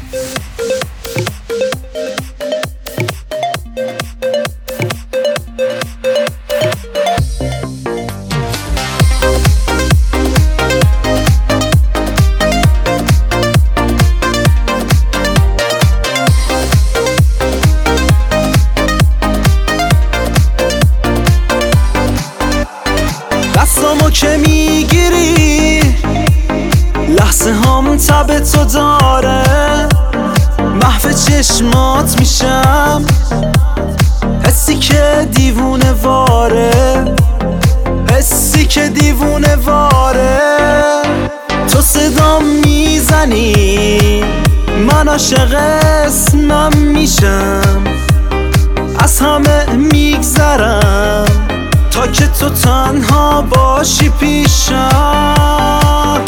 دستامو که میگیری لحظه هام تب تو داره، محو چشمات میشم، حسی که دیوونه واره، حسی که دیوونه واره. تو صدام میزنی من عاشق اسمم میشم، از همه میگذرم تا که تو تنها باشی پیشم.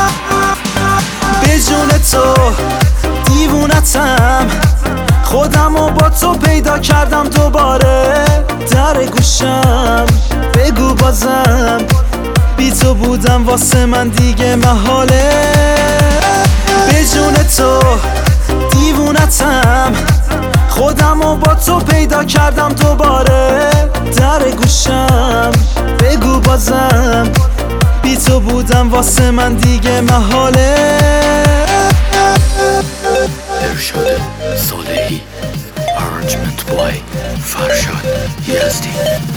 به جون تو دیوونتم، خودمو با تو پیدا کردم دوباره. در گوشم بگو بازم، بی تو بودم واسه من دیگه محاله. به جون تو دیوونتم، خودمو با تو پیدا کردم دوباره. در گوشم بگو بازم، بی تو بودم واسه من دیگه محاله. ارشاد صالحی، arrangement by فرشاد یزدی.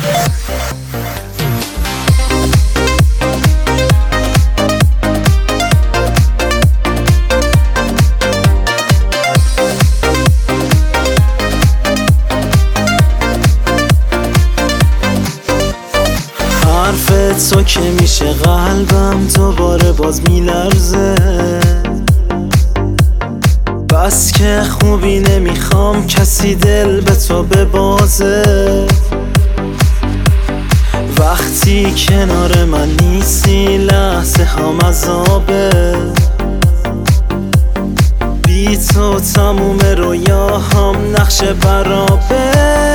حرف تو که میشه قلبم دوباره باز میلرزه، بس که خوبی نمیخوام کسی دل به تو ببازه. وقتی کنار من نیستی لحظه هم عذابه، بی تو تموم رویاهام نقش برابه.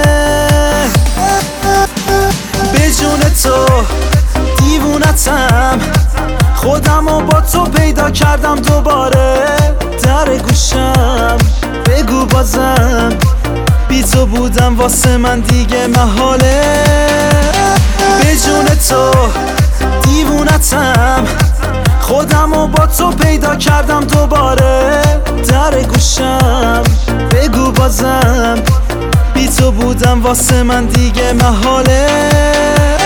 به جون تو دیوونتم، خودمو با تو پیدا کردم دوباره. در گوشم بگو بازم، بی تو بودم واسه من دیگه محاله. به جون تو دیوونتم، خودمو با تو پیدا کردم دوباره. در گوشم بگو بازم، بی تو بودم واسه من دیگه محاله.